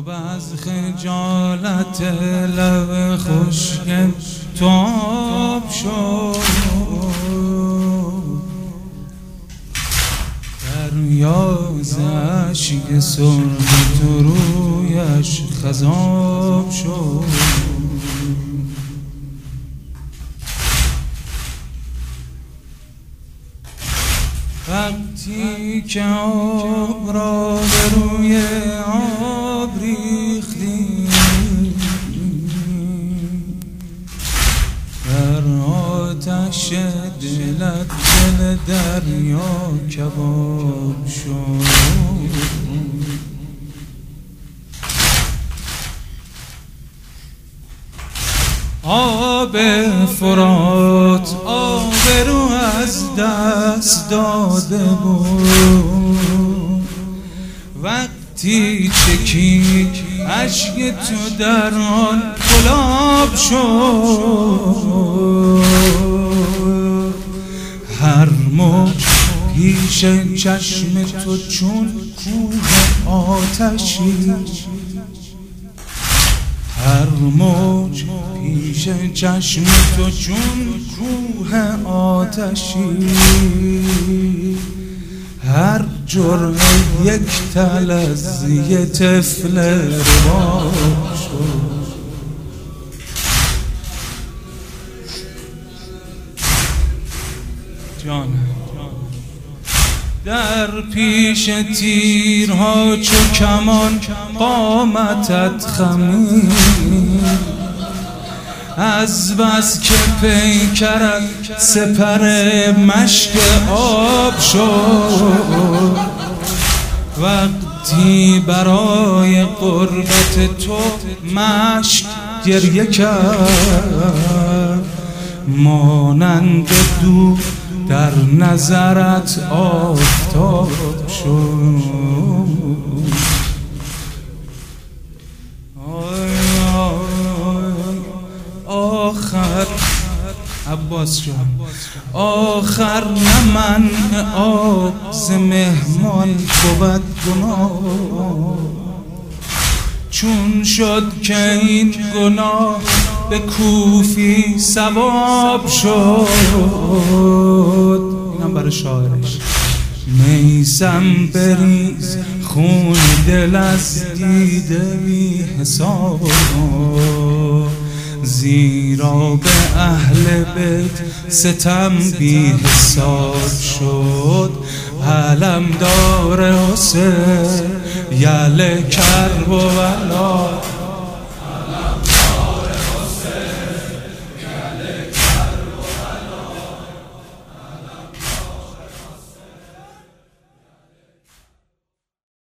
آب از خجالت لب خشک تو آب شد، دریا ز اشک سرخ تو رویش خضاب شد. وقتی که آب را به روی آب ریختی، در آتش دلت دل دریا کباب شد. آب فرات آبرو از دست داده بود، وقتی چکید اشک تو در آن گلاب شد. هر موج پیش چشم تو چون کوه آتشی، هر موج پیش چشم تو چون کوه آتشی، هر جرعه یک تلظی طفل رباب شد. جان در پیش تیرها چو کمان قامتت خمید، از بس که پیکرت سپر مشک آب شد. وقتی برای قربت تو مشک گریه کرد، مانند دود در نظرت آفتاب شد. آخر عباس جان، آخر نه منع آب ز مهمان بود گناه، چون شد که این گناه به کوفی ثواب شد. اینم برای شاعرش. میسم بریز خون دل از دیده بی حساب، زیرا به اهل بیت ستم بی حساب شد. علمدار حسین یل کرب و بلا